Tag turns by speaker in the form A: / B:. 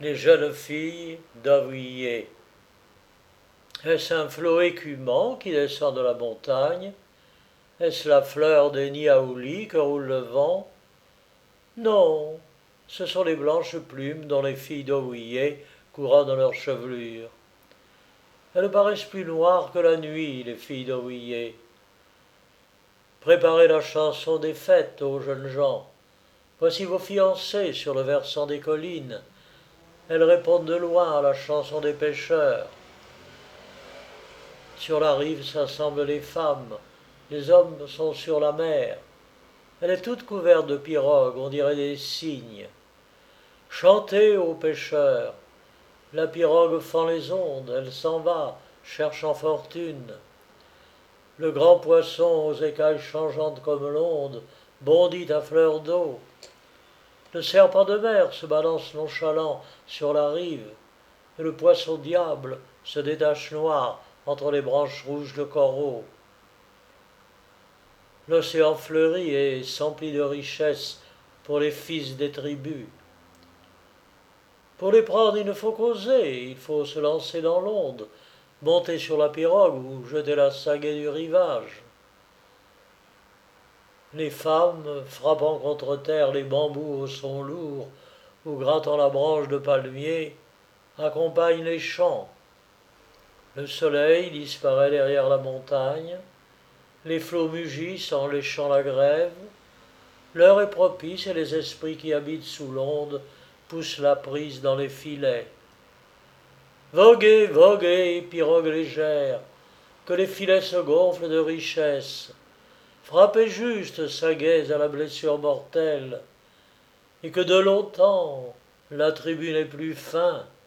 A: Les jeunes filles d'Avuillé. Est-ce un flot écumant qui descend de la montagne? Est-ce la fleur des niaoulis que roule le vent? Non, ce sont les blanches plumes dont les filles d'Avuillé couronnent leurs chevelures. Elles paraissent plus noires que la nuit, les filles d'Avuillé. Préparez la chanson des fêtes aux jeunes gens. Voici vos fiancées sur le versant des collines. Elles répondent de loin à la chanson des pêcheurs. Sur la rive s'assemblent les femmes, les hommes sont sur la mer. Elle est toute couverte de pirogues, on dirait des cygnes. Chantez, ô pêcheurs, la pirogue fend les ondes, elle s'en va, cherchant fortune. Le grand poisson aux écailles changeantes comme l'onde bondit à fleur d'eau. Le serpent de mer se balance nonchalant sur la rive, et le poisson diable se détache noir entre les branches rouges de coraux. L'océan fleurit et s'emplit de richesses pour les fils des tribus. Pour les prendre, il ne faut qu'oser, il faut se lancer dans l'onde, monter sur la pirogue ou jeter la sagaie du rivage. Les femmes, frappant contre terre les bambous au son lourd ou grattant la branche de palmier, accompagnent les chants. Le soleil disparaît derrière la montagne, les flots mugissent en léchant la grève, l'heure est propice et les esprits qui habitent sous l'onde poussent la prise dans les filets. Voguez, voguez, pirogue légère, que les filets se gonflent de richesses. Frappez juste, saguets à la blessure mortelle, et que de longtemps la tribu n'est plus faim